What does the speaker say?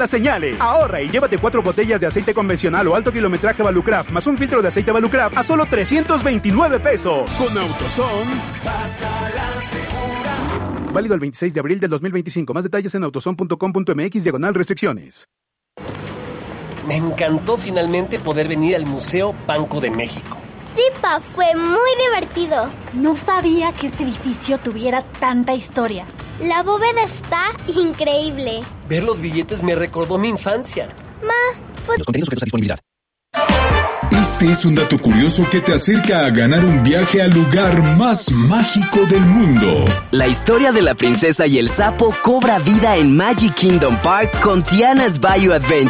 malas señales. Ahorra y llévate 4 botellas de aceite convencional o alto kilometraje Valucraft más un filtro de aceite Valucraft a solo 329 pesos. Con AutoZone, pásala segura. Válido el 26 de abril del 2025. Más detalles en autozone.com.mx/restricciones. Me encantó finalmente poder venir al Museo Banco de México. Sí, Pa, fue muy divertido. No sabía que este edificio tuviera tanta historia. La bóveda está increíble. Ver los billetes me recordó mi infancia. Pues... Los contenidos sujetos a disponibilidad. Este es un dato curioso que te acerca a ganar un viaje al lugar más mágico del mundo. La historia de la princesa y el sapo cobra vida en Magic Kingdom Park con Tiana's Bayou Adventure.